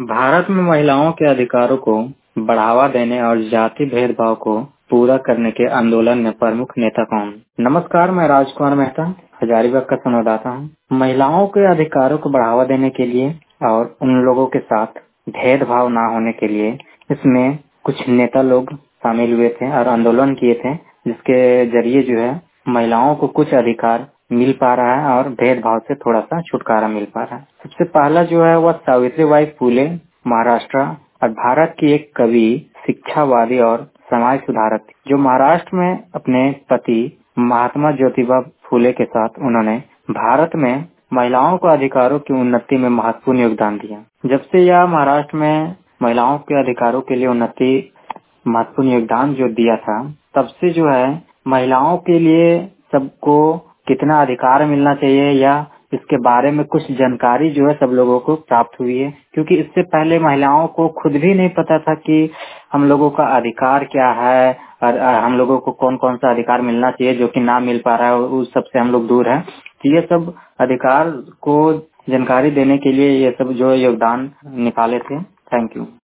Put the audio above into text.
भारत में महिलाओं के अधिकारों को बढ़ावा देने और जाति भेदभाव को पूरा करने के आंदोलन में प्रमुख नेता कौन? नमस्कार, मैं राजकुमार मेहता हजारीबाग का संवाददाता हूँ। महिलाओं के अधिकारों को बढ़ावा देने के लिए और उन लोगों के साथ भेदभाव ना होने के लिए इसमें कुछ नेता लोग शामिल हुए थे और आंदोलन किए थे, जिसके जरिए जो है महिलाओं को कुछ अधिकार मिल पा रहा है और भेदभाव से थोड़ा सा छुटकारा मिल पा रहा है। सबसे पहला जो है वह सावित्रीबाई फुले, महाराष्ट्र और भारत की एक कवि, शिक्षावादी और समाज सुधारक थी, जो महाराष्ट्र में अपने पति महात्मा ज्योतिबा फुले के साथ उन्होंने भारत में महिलाओं को अधिकारों की उन्नति में महत्वपूर्ण योगदान दिया। जब से यह महाराष्ट्र में महिलाओं के अधिकारों के लिए उन्नति महत्वपूर्ण योगदान जो दिया था, तब से जो है महिलाओं के लिए सबको कितना अधिकार मिलना चाहिए या इसके बारे में कुछ जानकारी जो है सब लोगों को प्राप्त हुई है, क्योंकि इससे पहले महिलाओं को खुद भी नहीं पता था कि हम लोगों का अधिकार क्या है और हम लोगों को कौन कौन सा अधिकार मिलना चाहिए जो कि ना मिल पा रहा है, उस सब से हम लोग दूर हैं। तो ये सब अधिकार को जानकारी देने के लिए ये सब जो योगदान निकाले थे। Thank you.